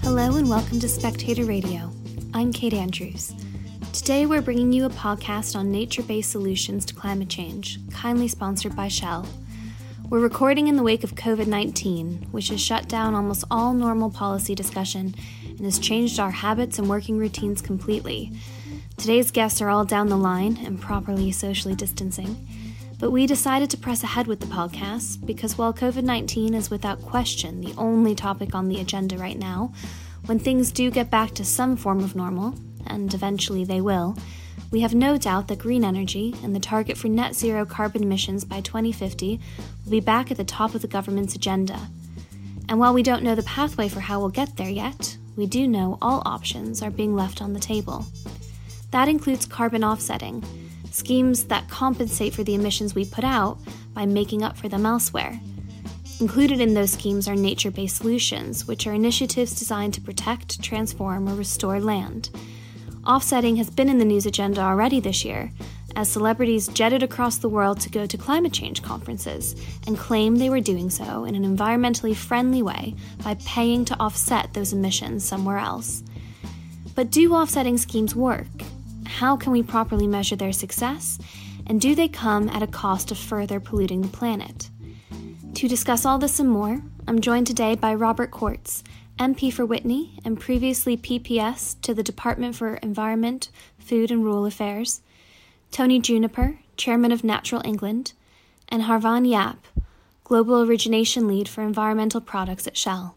Hello and welcome to Spectator Radio. I'm Kate Andrews. Today we're bringing you a podcast on nature-based solutions to climate change, kindly sponsored by Shell. We're recording in the wake of COVID-19, which has shut down almost all normal policy discussion and has changed our habits and working routines completely. Today's guests are all down the line and properly socially distancing. But we decided to press ahead with the podcast because while COVID-19 is without question the only topic on the agenda right now, when things do get back to some form of normal, and eventually they will, we have no doubt that green energy and the target for net zero carbon emissions by 2050 will be back at the top of the government's agenda. And while we don't know the pathway for how we'll get there yet, we do know all options are being left on the table. That includes carbon offsetting, schemes that compensate for the emissions we put out by making up for them elsewhere. Included in those schemes are nature-based solutions, which are initiatives designed to protect, transform, or restore land. Offsetting has been in the news agenda already this year, as celebrities jetted across the world to go to climate change conferences and claim they were doing so in an environmentally friendly way by paying to offset those emissions somewhere else. But do offsetting schemes work? How can we properly measure their success? And do they come at a cost of further polluting the planet? To discuss all this and more, I'm joined today by Robert Courts, MP for Whitney and previously PPS to the Department for Environment, Food and Rural Affairs, Tony Juniper, Chairman of Natural England, and Harvan Yap, Global Origination Lead for Environmental Products at Shell.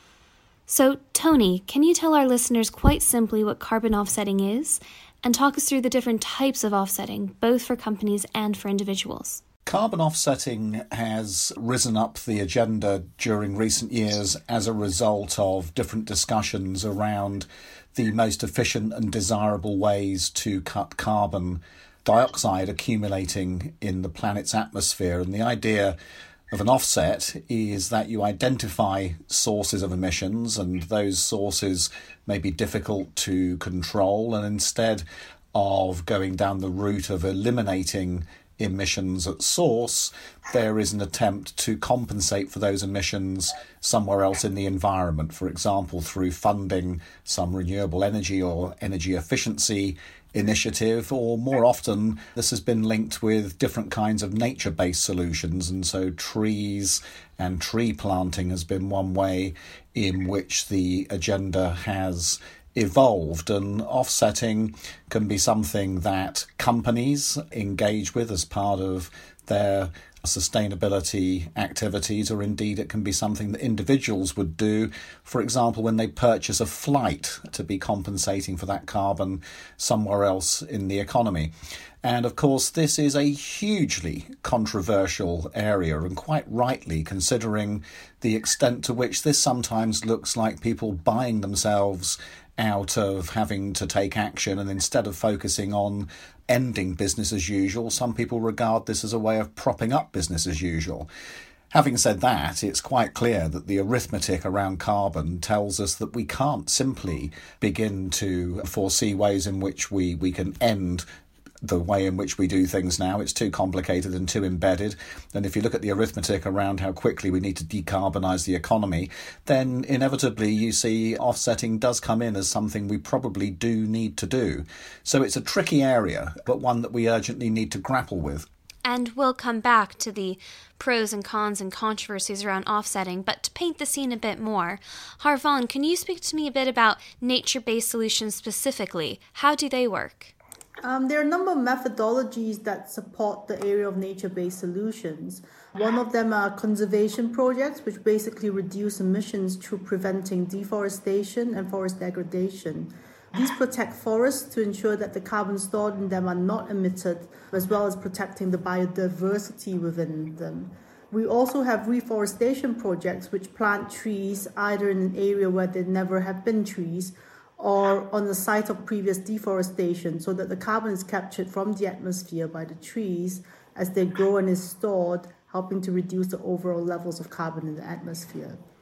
So, Tony, can you tell our listeners quite simply what carbon offsetting is, and talk us through the different types of offsetting, both for companies and for individuals? Carbon offsetting has risen up the agenda during recent years as a result of different discussions around the most efficient and desirable ways to cut carbon dioxide accumulating in the planet's atmosphere. And the idea of an offset is that you identify sources of emissions, and those sources may be difficult to control, and instead of going down the route of eliminating emissions at source, there is an attempt to compensate for those emissions somewhere else in the environment, for example, through funding some renewable energy or energy efficiency initiative, or more often this has been linked with different kinds of nature-based solutions, and so trees and tree planting has been one way in which the agenda has evolved. And offsetting can be something that companies engage with as part of their sustainability activities, or indeed it can be something that individuals would do, for example, when they purchase a flight to be compensating for that carbon somewhere else in the economy. And of course, this is a hugely controversial area, and quite rightly, considering the extent to which this sometimes looks like people buying themselves out of having to take action, and instead of focusing on ending business as usual, some people regard this as a way of propping up business as usual. Having said that, it's quite clear that the arithmetic around carbon tells us that we can't simply begin to foresee ways in which we can end the way in which we do things now. It's too complicated and too embedded. And if you look at the arithmetic around how quickly we need to decarbonise the economy, then inevitably you see offsetting does come in as something we probably do need to do. So it's a tricky area, but one that we urgently need to grapple with. And we'll come back to the pros and cons and controversies around offsetting, but to paint the scene a bit more, Harvan, can you speak to me a bit about nature-based solutions specifically? How do they work? There are a number of methodologies that support the area of nature-based solutions. One of them are conservation projects, which basically reduce emissions through preventing deforestation and forest degradation. These protect forests to ensure that the carbon stored in them are not emitted, as well as protecting the biodiversity within them. We also have reforestation projects which plant trees either in an area where there never have been trees or on the site of previous deforestation, so that the carbon is captured from the atmosphere by the trees as they grow and is stored, helping to reduce the overall levels of carbon in the atmosphere.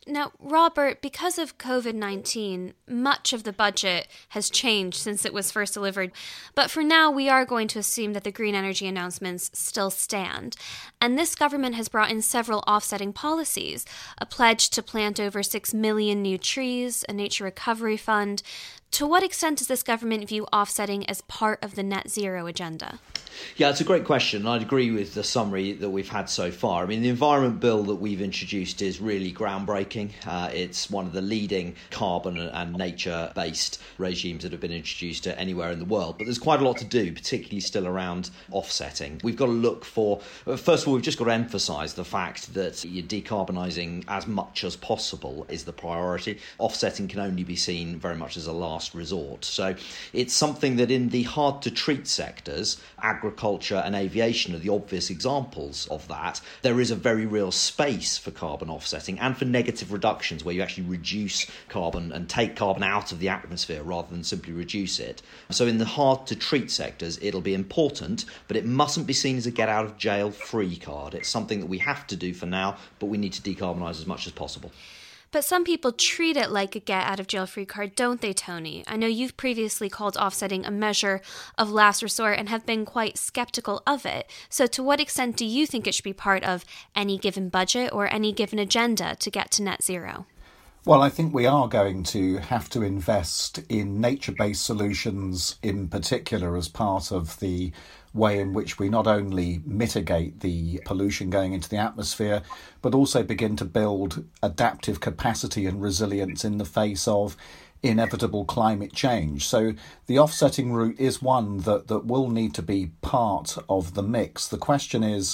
Now, Robert, because of COVID-19, much of the budget has changed since it was first delivered. But for now, we are going to assume that the green energy announcements still stand. And this government has brought in several offsetting policies, a pledge to plant over 6 million new trees, a nature recovery fund. To what extent does this government view offsetting as part of the net zero agenda? Yeah, it's a great question. I'd agree with the summary that we've had so far. I mean, the Environment Bill that we've introduced is really groundbreaking. It's one of the leading carbon and nature-based regimes that have been introduced anywhere in the world. But there's quite a lot to do, particularly still around offsetting. We've got to look for, first of all, we've just got to emphasise the fact that you're decarbonising as much as possible is the priority. Offsetting can only be seen very much as a last resort. So it's something that in the hard-to-treat sectors, agriculture and aviation are the obvious examples of that. There is a very real space for carbon offsetting and for negative reductions where you actually reduce carbon and take carbon out of the atmosphere rather than simply reduce it. So in the hard-to-treat sectors, it'll be important, but it mustn't be seen as a get-out-of-jail-free card. It's something that we have to do for now, but we need to decarbonise as much as possible. But some people treat it like a get-out-of-jail-free card, don't they, Tony? I know you've previously called offsetting a measure of last resort and have been quite sceptical of it. So to what extent do you think it should be part of any given budget or any given agenda to get to net zero? Well, I think we are going to have to invest in nature-based solutions in particular as part of the way in which we not only mitigate the pollution going into the atmosphere, but also begin to build adaptive capacity and resilience in the face of inevitable climate change. So the offsetting route is one that will need to be part of the mix. The question is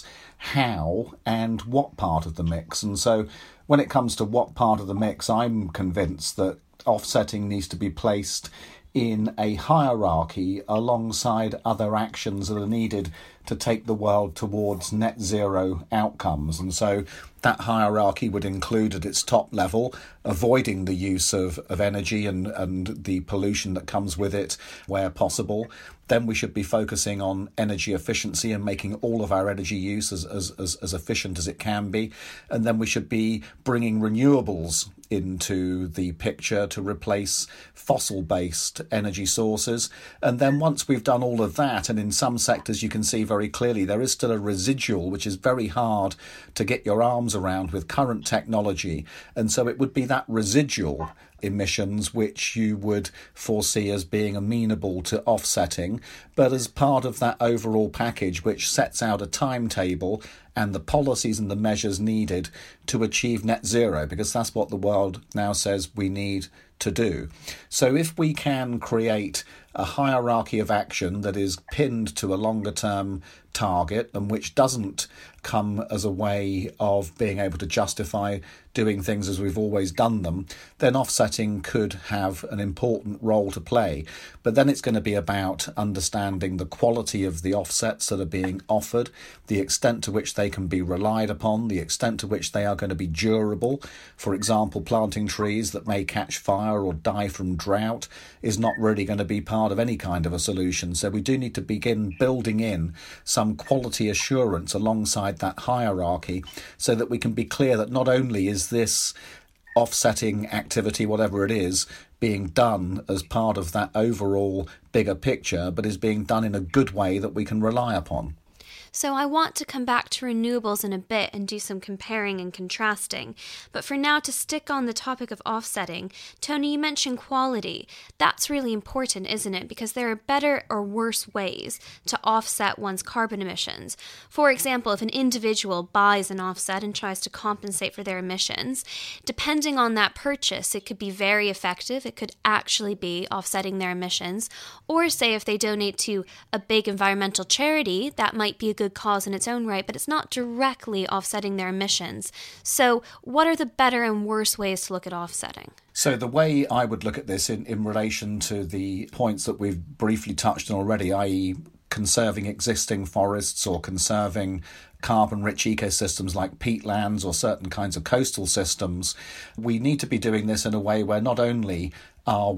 how and what part of the mix. And so when it comes to what part of the mix, I'm convinced that offsetting needs to be placed in a hierarchy alongside other actions that are needed to take the world towards net zero outcomes. And so that hierarchy would include at its top level avoiding the use of energy and the pollution that comes with it where possible. Then we should be focusing on energy efficiency and making all of our energy use as efficient as it can be. And then we should be bringing renewables into the picture to replace fossil-based energy sources. And then once we've done all of that, and in some sectors you can see very clearly there is still a residual which is very hard to get your arms around with current technology. And so it would be that residual emissions which you would foresee as being amenable to offsetting, but as part of that overall package which sets out a timetable and the policies and the measures needed to achieve net zero, because that's what the world now says we need to do. So if we can create a hierarchy of action that is pinned to a longer term target and which doesn't come as a way of being able to justify doing things as we've always done them, then offsetting could have an important role to play. But then it's going to be about understanding the quality of the offsets that are being offered, the extent to which they can be relied upon, the extent to which they are going to be durable. For example, planting trees that may catch fire or die from drought is not really going to be part of any kind of a solution. So we do need to begin building in some quality assurance alongside that hierarchy so that we can be clear that not only is this offsetting activity, whatever it is, being done as part of that overall bigger picture, but is being done in a good way that we can rely upon. So I want to come back to renewables in a bit and do some comparing and contrasting. But for now, to stick on the topic of offsetting, Tony, you mentioned quality. That's really important, isn't it? Because there are better or worse ways to offset one's carbon emissions. For example, if an individual buys an offset and tries to compensate for their emissions, depending on that purchase, it could be very effective. It could actually be offsetting their emissions. Or say if they donate to a big environmental charity, that might be a good cause in its own right, but it's not directly offsetting their emissions. So what are the better and worse ways to look at offsetting? So the way I would look at this in relation to the points that we've briefly touched on already, i.e. conserving existing forests or conserving carbon-rich ecosystems like peatlands or certain kinds of coastal systems, we need to be doing this in a way where not only are we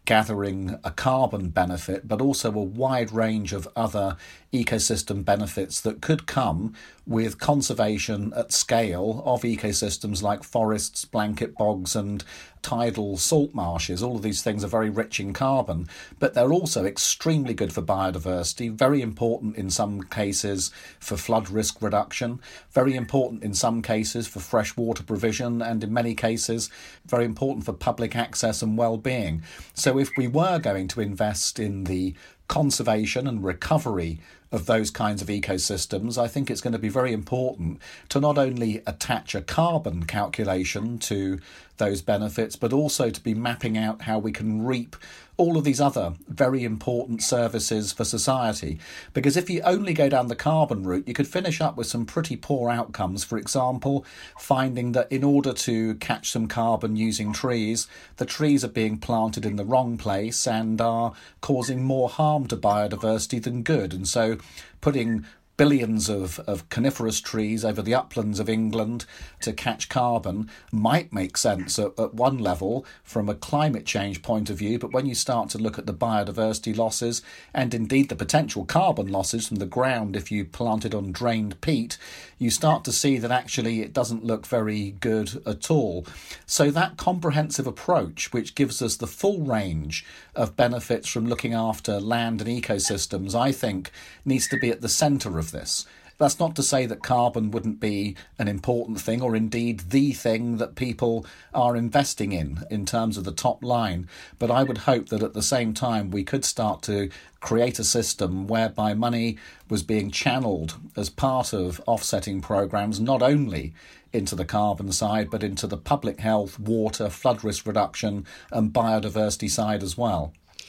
gathering a carbon benefit, but also a wide range of other ecosystem benefits that could come with conservation at scale of ecosystems like forests, blanket bogs and tidal salt marshes. All of these things are very rich in carbon, but they're also extremely good for biodiversity, very important in some cases for flood risk reduction, very important in some cases for fresh water provision, and in many cases very important for public access and well-being. So if we were going to invest in the conservation and recovery of those kinds of ecosystems, I think it's going to be very important to not only attach a carbon calculation to those benefits, but also to be mapping out how we can reap all of these other very important services for society. Because if you only go down the carbon route, you could finish up with some pretty poor outcomes. For example, finding that in order to catch some carbon using trees, the trees are being planted in the wrong place and are causing more harm to biodiversity than good. And so putting billions of coniferous trees over the uplands of England to catch carbon might make sense at one level from a climate change point of view, but when you start to look at the biodiversity losses and indeed the potential carbon losses from the ground if you plant it on drained peat, you start to see that actually it doesn't look very good at all. So that comprehensive approach, which gives us the full range of benefits from looking after land and ecosystems, I think needs to be at the centre of this. That's not to say that carbon wouldn't be an important thing or indeed the thing that people are investing in terms of the top line. But I would hope that at the same time we could start to create a system whereby money was being channeled as part of offsetting programs, not only into the carbon side, but into the public health, water, flood risk reduction and biodiversity side as well.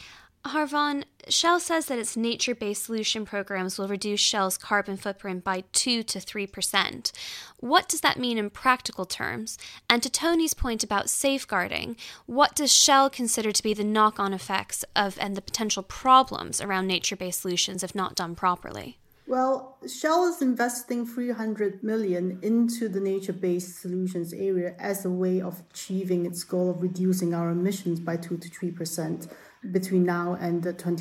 Harvan, Shell says that its nature-based solution programs will reduce Shell's carbon footprint by 2 to 3%. What does that mean in practical terms? And to Tony's point about safeguarding, what does Shell consider to be the knock-on effects of and the potential problems around nature-based solutions if not done properly? Well, Shell is investing $300 million into the nature-based solutions area as a way of achieving its goal of reducing our emissions by 2 to 3% between now and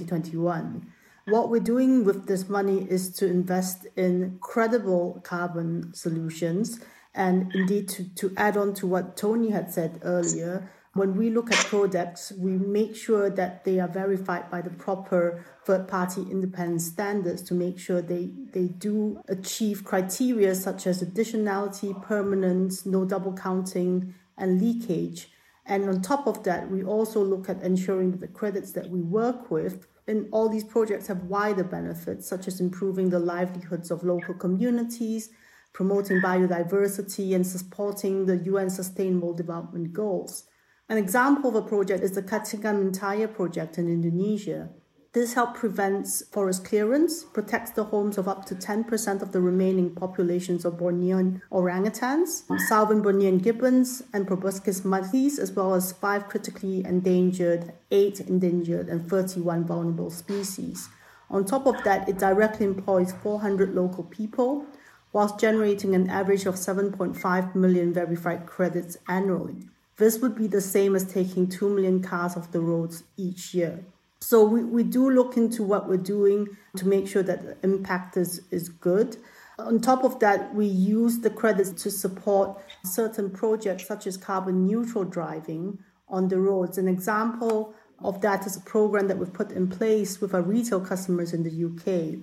2021. What we're doing with this money is to invest in credible carbon solutions. And indeed, to add on to what Tony had said earlier, when we look at projects, we make sure that they are verified by the proper third-party independent standards to make sure they do achieve criteria such as additionality, permanence, no double counting, and leakage. And on top of that, we also look at ensuring that the credits that we work with in all these projects have wider benefits, such as improving the livelihoods of local communities, promoting biodiversity, and supporting the UN Sustainable Development Goals. An example of a project is the Katingan Mentaya project in Indonesia. This helps prevent forest clearance, protects the homes of up to 10% of the remaining populations of Bornean orangutans, Southern Bornean gibbons, and proboscis monkeys, as well as 5 critically endangered, 8 endangered, and 31 vulnerable species. On top of that, it directly employs 400 local people, whilst generating an average of 7.5 million verified credits annually. This would be the same as taking 2 million cars off the roads each year. So we do look into what we're doing to make sure that the impact is good. On top of that, we use the credits to support certain projects such as carbon neutral driving on the roads. An example of that is a program that we've put in place with our retail customers in the UK.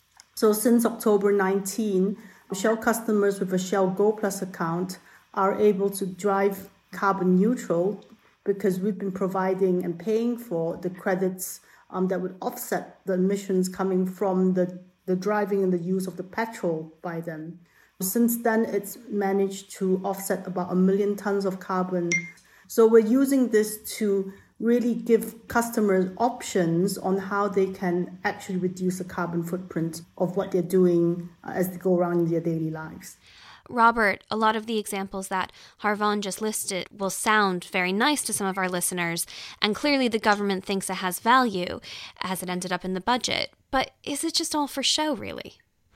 So since October 19, Shell customers with a Shell Go Plus account are able to drive carbon neutral because we've been providing and paying for the credits that would offset the emissions coming from the driving and the use of the petrol by them. Since then, it's managed to offset about 1 million tons of carbon. So we're using this to really give customers options on how they can actually reduce the carbon footprint of what they're doing as they go around in their daily lives. Robert, a lot of the examples that Harvan just listed will sound very nice to some of our listeners, and clearly the government thinks it has value, as it ended up in the budget. But is it just all for show, really?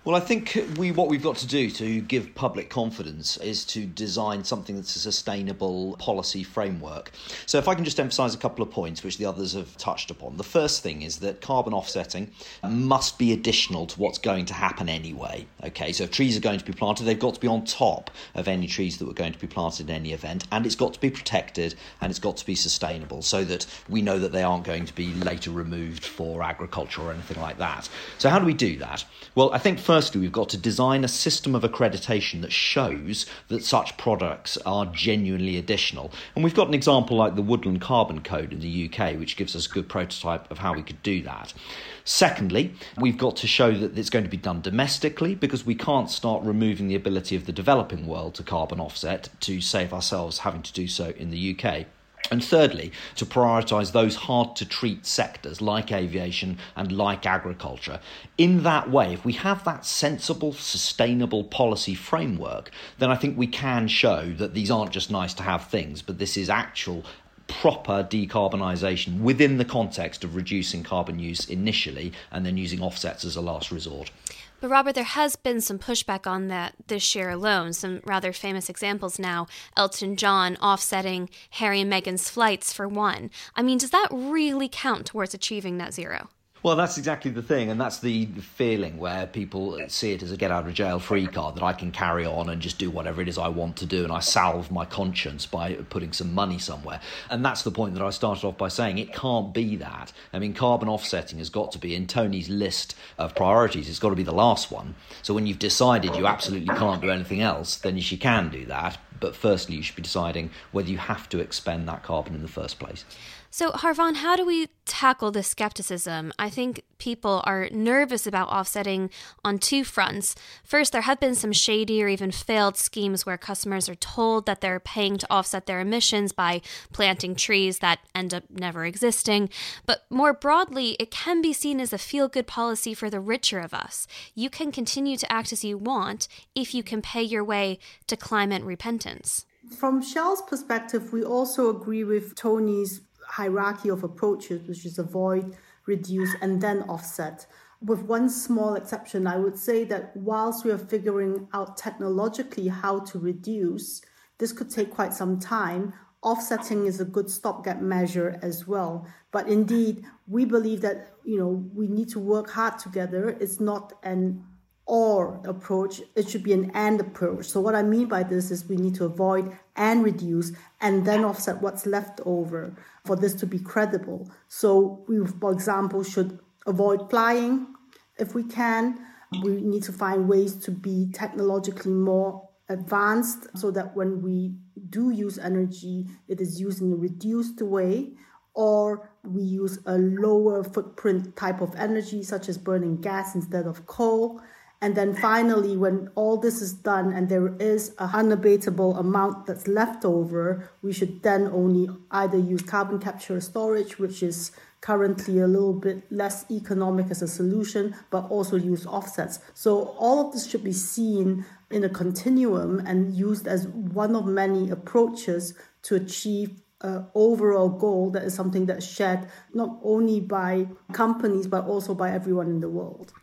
Well, I think what we've got to do to give public confidence is to design something that's a sustainable policy framework. So if I can just emphasise a couple of points which the others have touched upon. The first thing is that carbon offsetting must be additional to what's going to happen anyway. Okay, so if trees are going to be planted, they've got to be on top of any trees that were going to be planted in any event, and it's got to be protected and it's got to be sustainable so that we know that they aren't going to be later removed for agriculture or anything like that. So how do we do that? Well, I think firstly, we've got to design a system of accreditation that shows that such products are genuinely additional. And we've got an example like the Woodland Carbon Code in the UK, which gives us a good prototype of how we could do that. Secondly, we've got to show that it's going to be done domestically, because we can't start removing the ability of the developing world to carbon offset to save ourselves having to do so in the UK. And thirdly, to prioritise those hard-to-treat sectors like aviation and like agriculture. In that way, if we have that sensible, sustainable policy framework, then I think we can show that these aren't just nice-to-have things, but this is actual proper decarbonisation within the context of reducing carbon use initially and then using offsets as a last resort. But Robert, there has been some pushback on that this year alone. Some rather famous examples now. Elton John offsetting Harry and Meghan's flights for one. I mean, does that really count towards achieving net zero? Well, that's exactly the thing, and that's the feeling where people see it as a get-out-of-jail-free card, that I can carry on and just do whatever it is I want to do, and I salve my conscience by putting some money somewhere. And that's the point that I started off by saying. It can't be that. I mean, carbon offsetting has got to be, in Tony's list of priorities, it's got to be the last one. So when you've decided you absolutely can't do anything else, then you can do that. But firstly, you should be deciding whether you have to expend that carbon in the first place. So, Harvan, how do we tackle this skepticism? I think people are nervous about offsetting on two fronts. First, there have been some shady or even failed schemes where customers are told that they're paying to offset their emissions by planting trees that end up never existing. But more broadly, it can be seen as a feel-good policy for the richer of us. You can continue to act as you want if you can pay your way to climate repentance. From Shell's perspective, we also agree with Tony's hierarchy of approaches, which is avoid, reduce, and then offset. With one small exception, I would say that whilst we are figuring out technologically how to reduce, this could take quite some time. Offsetting is a good stopgap measure as well. But indeed, we believe that, we need to work hard together. It's not an or approach, it should be an and approach. So what I mean by this is we need to avoid and reduce and then offset what's left over for this to be credible. So we, for example, should avoid flying if we can. We need to find ways to be technologically more advanced so that when we do use energy, it is used in a reduced way, or we use a lower footprint type of energy, such as burning gas instead of coal. And then finally, when all this is done and there is an unabatable amount that's left over, we should then only either use carbon capture or storage, which is currently a little bit less economic as a solution, but also use offsets. So all of this should be seen in a continuum and used as one of many approaches to achieve an overall goal that is something that's shared not only by companies, but also by everyone in the world.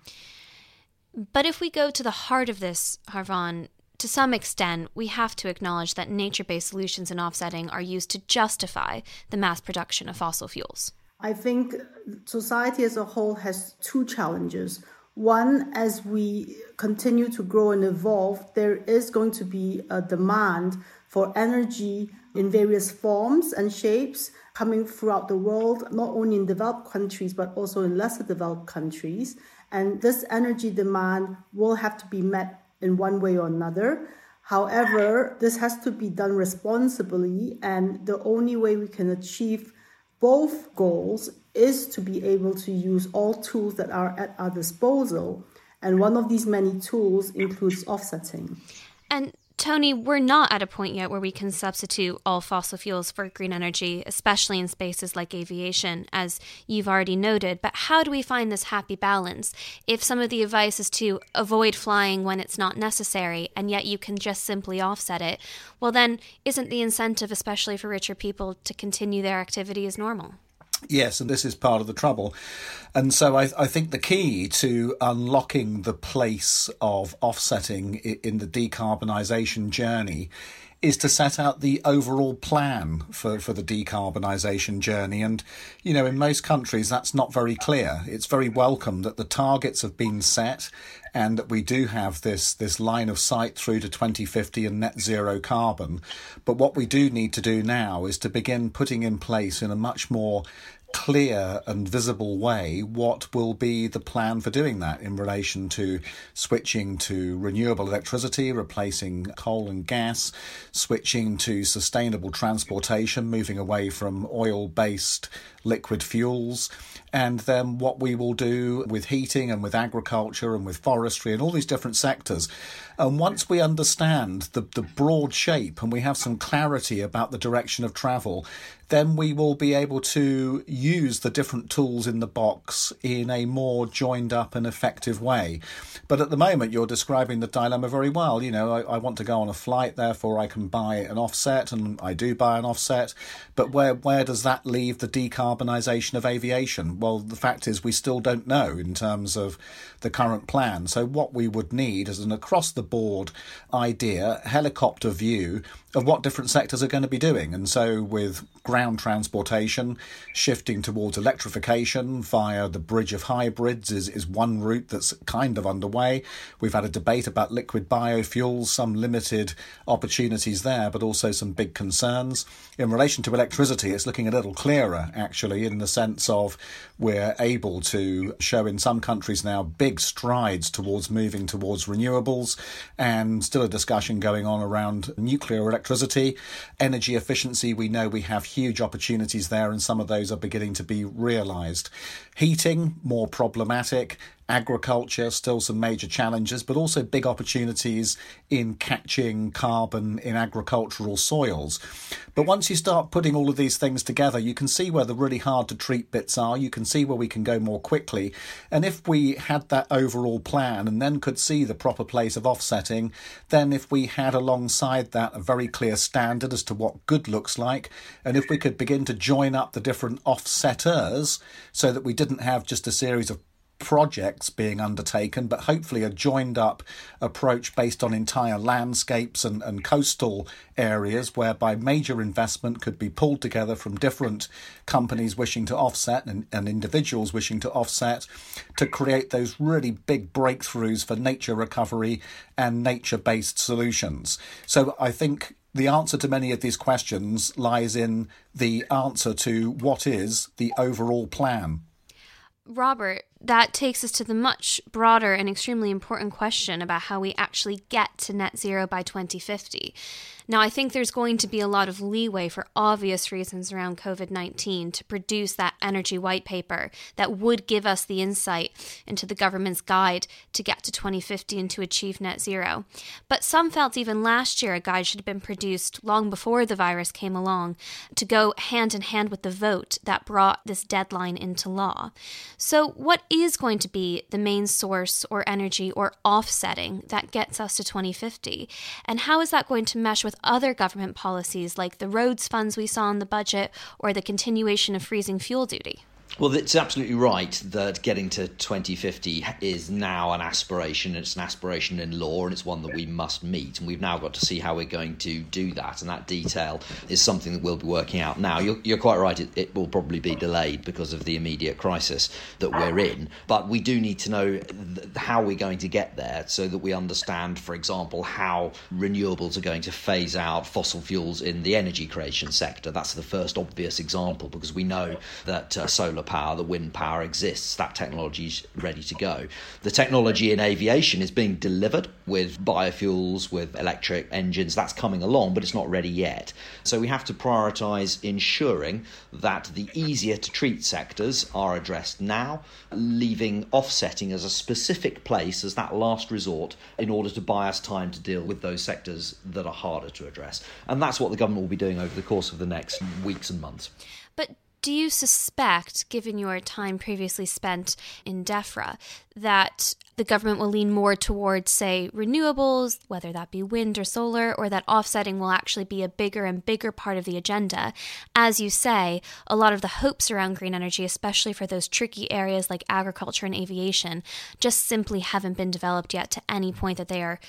But if we go to the heart of this, Harvan, to some extent, we have to acknowledge that nature-based solutions in offsetting are used to justify the mass production of fossil fuels. I think society as a whole has two challenges. One, as we continue to grow and evolve, there is going to be a demand for energy in various forms and shapes coming throughout the world, not only in developed countries, but also in lesser developed countries. And this energy demand will have to be met in one way or another. However, this has to be done responsibly, and the only way we can achieve both goals is to be able to use all tools that are at our disposal. And one of these many tools includes offsetting. And Tony, we're not at a point yet where we can substitute all fossil fuels for green energy, especially in spaces like aviation, as you've already noted. But how do we find this happy balance? If some of the advice is to avoid flying when it's not necessary, and yet you can just simply offset it, well then, isn't the incentive, especially for richer people, to continue their activity as normal? Yes, and this is part of the trouble. And so I think the key to unlocking the place of offsetting in the decarbonisation journey is to set out the overall plan for the decarbonisation journey. And, you know, in most countries, that's not very clear. It's very welcome that the targets have been set and that we do have this line of sight through to 2050 and net zero carbon. But what we do need to do now is to begin putting in place in a much more clear and visible way what will be the plan for doing that in relation to switching to renewable electricity, replacing coal and gas, switching to sustainable transportation, moving away from oil-based liquid fuels, and then what we will do with heating and with agriculture and with forestry and all these different sectors. And once we understand the broad shape and we have some clarity about the direction of travel, then we will be able to use the different tools in the box in a more joined up and effective way. But at the moment, you're describing the dilemma very well. You know, I want to go on a flight, therefore I can buy an offset, and I do buy an offset. But where does that leave the decarbonisation of aviation? Well, the fact is we still don't know in terms of the current plan. So what we would need is an across-the-board idea, helicopter view of what different sectors are going to be doing. And so with ground transportation, shifting towards electrification via the bridge of hybrids is one route that's kind of underway. We've had a debate about liquid biofuels, some limited opportunities there, but also some big concerns. In relation to electricity, it's looking a little clearer, actually, in the sense of we're able to show in some countries now big strides towards moving towards renewables, and still a discussion going on around nuclear electricity. Energy efficiency, we know we have huge opportunities there, and some of those are beginning to be realised. Heating, more problematic. Agriculture, still some major challenges, but also big opportunities in catching carbon in agricultural soils. But once you start putting all of these things together, you can see where the really hard to treat bits are. You can see where we can go more quickly. And if we had that overall plan and then could see the proper place of offsetting, then if we had alongside that a very clear standard as to what good looks like, and if we could begin to join up the different offsetters so that we didn't have just a series of projects being undertaken, but hopefully a joined up approach based on entire landscapes and coastal areas whereby major investment could be pulled together from different companies wishing to offset and individuals wishing to offset to create those really big breakthroughs for nature recovery and nature-based solutions. So I think the answer to many of these questions lies in the answer to what is the overall plan. Robert, that takes us to the much broader and extremely important question about how we actually get to net zero by 2050. Now, I think there's going to be a lot of leeway for obvious reasons around COVID-19 to produce that energy white paper that would give us the insight into the government's guide to get to 2050 and to achieve net zero. But some felt even last year a guide should have been produced long before the virus came along to go hand in hand with the vote that brought this deadline into law. So what is going to be the main source or energy or offsetting that gets us to 2050? And how is that going to mesh with other government policies like the roads funds we saw in the budget or the continuation of freezing fuel duty? Well, it's absolutely right that getting to 2050 is now an aspiration. It's an aspiration in law, and it's one that we must meet. And we've now got to see how we're going to do that. And that detail is something that we'll be working out now. You're quite right. It will probably be delayed because of the immediate crisis that we're in. But we do need to know how we're going to get there so that we understand, for example, how renewables are going to phase out fossil fuels in the energy creation sector. That's the first obvious example, because we know that solar power, the wind power exists. That technology is ready to go. The technology in aviation is being delivered with biofuels, with electric engines. That's coming along, but it's not ready yet. So we have to prioritise ensuring that the easier to treat sectors are addressed now, leaving offsetting as a specific place as that last resort in order to buy us time to deal with those sectors that are harder to address. And that's what the government will be doing over the course of the next weeks and months. But Do you suspect, given your time previously spent in DEFRA, that the government will lean more towards, say, renewables, whether that be wind or solar, or that offsetting will actually be a bigger and bigger part of the agenda? As you say, a lot of the hopes around green energy, especially for those tricky areas like agriculture and aviation, just simply haven't been developed yet to any point that they are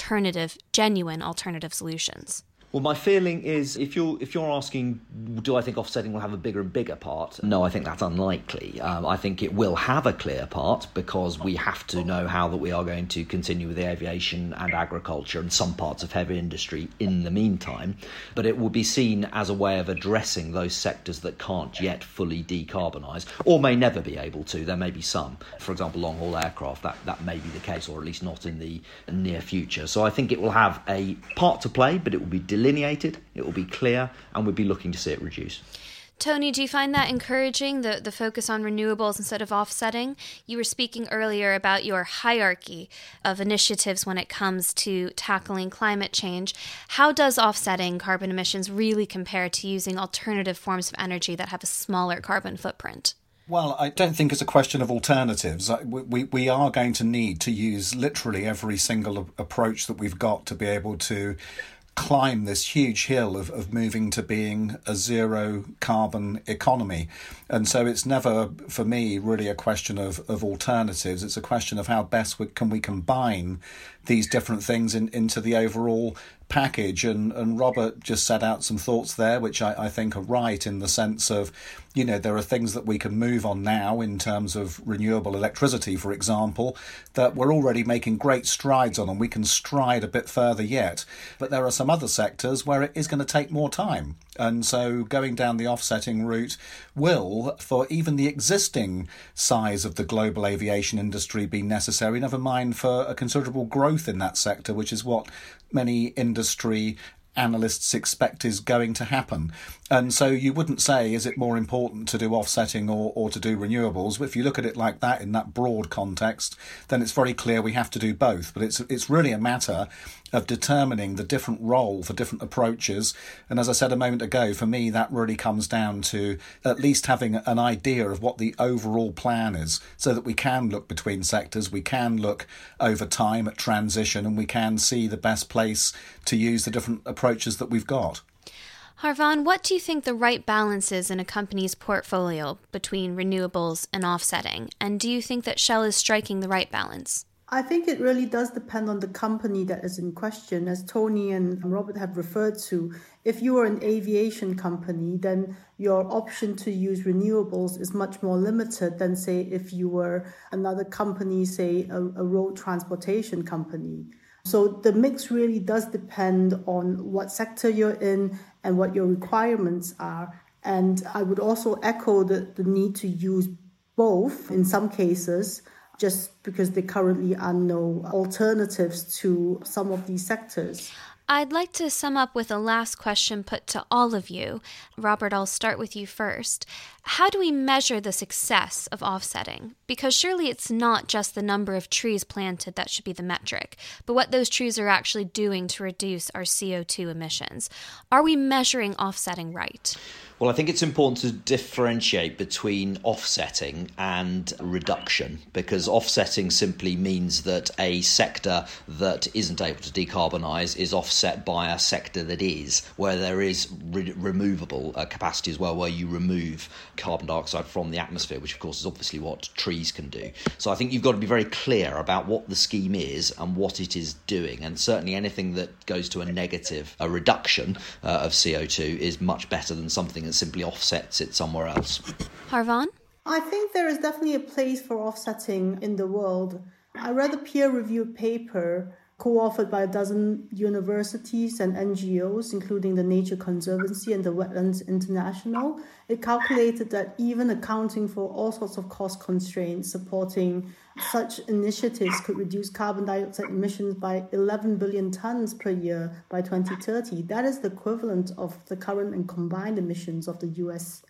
genuine alternative solutions. Well, my feeling is if you're asking, do I think offsetting will have a bigger and bigger part? No, I think that's unlikely. I think it will have a clear part because we have to know how that we are going to continue with the aviation and agriculture and some parts of heavy industry in the meantime. But it will be seen as a way of addressing those sectors that can't yet fully decarbonise or may never be able to. There may be some. For example, long-haul aircraft, that may be the case, or at least not in the near future. So I think it will have a part to play, but it will be delineated, it will be clear, and we'll be looking to see it reduce. Tony, do you find that encouraging, the focus on renewables instead of offsetting? You were speaking earlier about your hierarchy of initiatives when it comes to tackling climate change. How does offsetting carbon emissions really compare to using alternative forms of energy that have a smaller carbon footprint? Well, I don't think it's a question of alternatives. We are going to need to use literally every single approach that we've got to be able to climb this huge hill of moving to being a zero carbon economy. And so it's never, for me, really a question of alternatives. It's a question of how best can we combine these different things into the overall package. And Robert just set out some thoughts there, which I think are right in the sense of, there are things that we can move on now in terms of renewable electricity, for example, that we're already making great strides on, and we can stride a bit further yet. But there are some other sectors where it is going to take more time. And so going down the offsetting route will, for even the existing size of the global aviation industry, be necessary, never mind for a considerable growth in that sector, which is what many industry analysts expect is going to happen. And so you wouldn't say, is it more important to do offsetting or to do renewables? But if you look at it like that, in that broad context, then it's very clear we have to do both. But it's really a matter of determining the different role for different approaches. And as I said a moment ago, for me, that really comes down to at least having an idea of what the overall plan is, so that we can look between sectors, we can look over time at transition, and we can see the best place to use the different approaches that we've got. Harvan, what do you think the right balance is in a company's portfolio between renewables and offsetting? And do you think that Shell is striking the right balance? I think it really does depend on the company that is in question. As Tony and Robert have referred to, if you are an aviation company, then your option to use renewables is much more limited than, say, if you were another company, say a road transportation company. So the mix really does depend on what sector you're in and what your requirements are. And I would also echo the need to use both in some cases, just because there currently are no alternatives to some of these sectors. I'd like to sum up with a last question put to all of you. Robert, I'll start with you first. How do we measure the success of offsetting? Because surely it's not just the number of trees planted that should be the metric, but what those trees are actually doing to reduce our CO2 emissions. Are we measuring offsetting right? Well, I think it's important to differentiate between offsetting and reduction, because offsetting simply means that a sector that isn't able to decarbonise is offset by a sector that is, where there is removable capacity as well, where you remove carbon dioxide from the atmosphere, which of course is obviously what trees can do. So I think you've got to be very clear about what the scheme is and what it is doing, and certainly anything that goes to a reduction of CO2 is much better than something that simply offsets it somewhere else. Harvan? I think there is definitely a place for offsetting in the world. I read a peer-reviewed paper co-authored by a dozen universities and NGOs, including the Nature Conservancy and the Wetlands International. It calculated that even accounting for all sorts of cost constraints, supporting such initiatives could reduce carbon dioxide emissions by 11 billion tons per year by 2030. That is the equivalent of the current and combined emissions of the US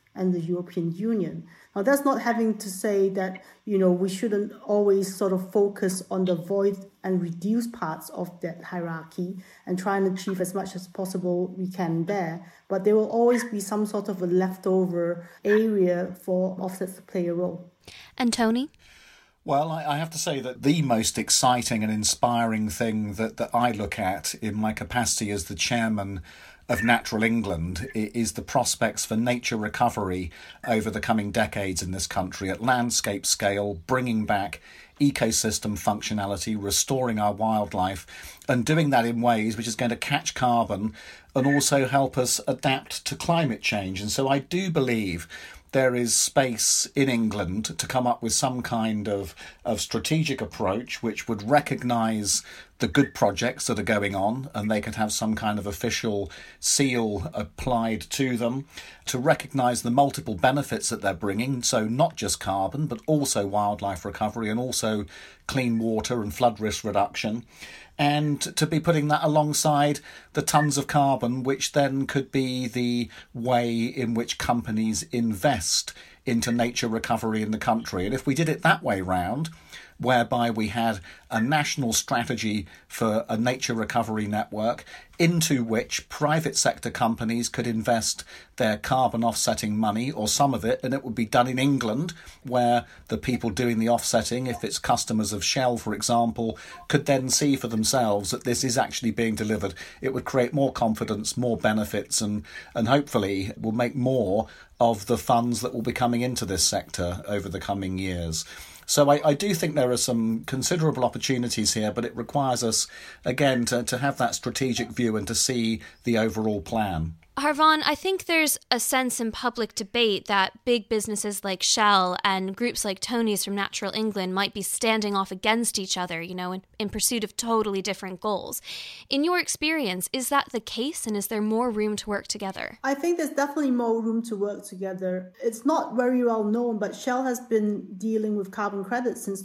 and the European Union. Now, that's not having to say that, we shouldn't always sort of focus on the void and reduce parts of that hierarchy and try and achieve as much as possible we can there. But there will always be some sort of a leftover area for offsets to play a role. And Tony? Well, I have to say that the most exciting and inspiring thing that I look at in my capacity as the chairman of Natural England is the prospects for nature recovery over the coming decades in this country at landscape scale, bringing back ecosystem functionality, restoring our wildlife, and doing that in ways which is going to catch carbon and also help us adapt to climate change. And so I do believe there is space in England to come up with some kind of strategic approach which would recognise the good projects that are going on, and they could have some kind of official seal applied to them, to recognise the multiple benefits that they're bringing, so not just carbon, but also wildlife recovery and also clean water and flood risk reduction, and to be putting that alongside the tons of carbon, which then could be the way in which companies invest into nature recovery in the country. And if we did it that way round, whereby we had a national strategy for a nature recovery network into which private sector companies could invest their carbon offsetting money or some of it, and it would be done in England, where the people doing the offsetting, if it's customers of Shell, for example, could then see for themselves that this is actually being delivered. It would create more confidence, more benefits, and hopefully will make more of the funds that will be coming into this sector over the coming years. So I do think there are some considerable opportunities here, but it requires us, again, to have that strategic view and to see the overall plan. Harvan, I think there's a sense in public debate that big businesses like Shell and groups like Tony's from Natural England might be standing off against each other, in pursuit of totally different goals. In your experience, is that the case, and is there more room to work together? I think there's definitely more room to work together. It's not very well known, but Shell has been dealing with carbon credits since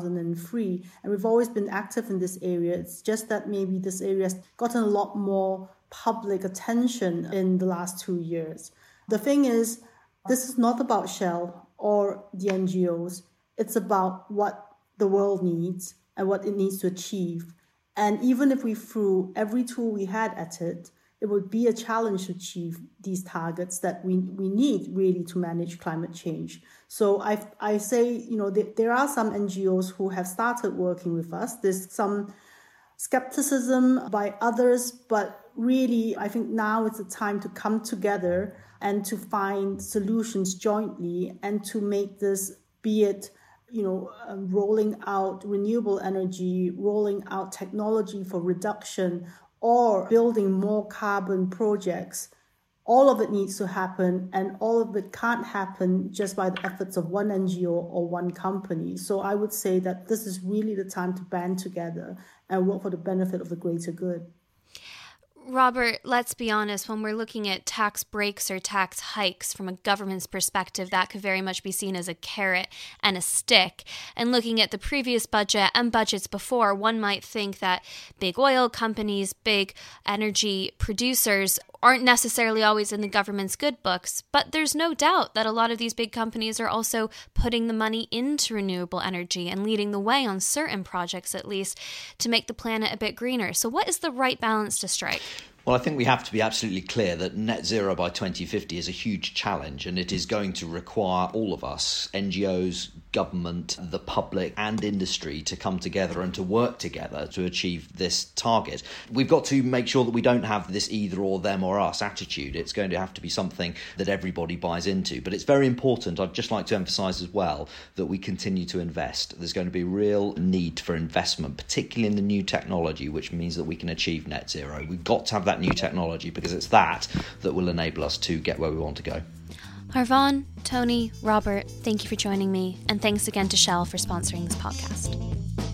2003, and we've always been active in this area. It's just that maybe this area has gotten a lot more public attention in the last 2 years. The thing is, this is not about Shell or the NGOs. It's about what the world needs and what it needs to achieve. And even if we threw every tool we had at it, it would be a challenge to achieve these targets that we need really to manage climate change. So I say, there are some NGOs who have started working with us. There's some skepticism by others, but really, I think now is the time to come together and to find solutions jointly and to make this, be it, rolling out renewable energy, rolling out technology for reduction, or building more carbon projects. All of it needs to happen, and all of it can't happen just by the efforts of one NGO or one company. So I would say that this is really the time to band together and work for the benefit of the greater good. Robert, let's be honest, when we're looking at tax breaks or tax hikes from a government's perspective, that could very much be seen as a carrot and a stick. And looking at the previous budget and budgets before, one might think that big oil companies, big energy producers aren't necessarily always in the government's good books, but there's no doubt that a lot of these big companies are also putting the money into renewable energy and leading the way on certain projects, at least, to make the planet a bit greener. So what is the right balance to strike? Well, I think we have to be absolutely clear that net zero by 2050 is a huge challenge, and it is going to require all of us, NGOs, government, the public and industry, to come together and to work together to achieve this target. We've got to make sure that we don't have this either or them or us attitude. It's going to have to be something that everybody buys into. But it's very important, I'd just like to emphasise as well, that we continue to invest. There's going to be real need for investment, particularly in the new technology, which means that we can achieve net zero. We've got to have that new technology because it's that will enable us to get where we want to go. Harvan, Tony, Robert, thank you for joining me, and thanks again to Shell for sponsoring this podcast.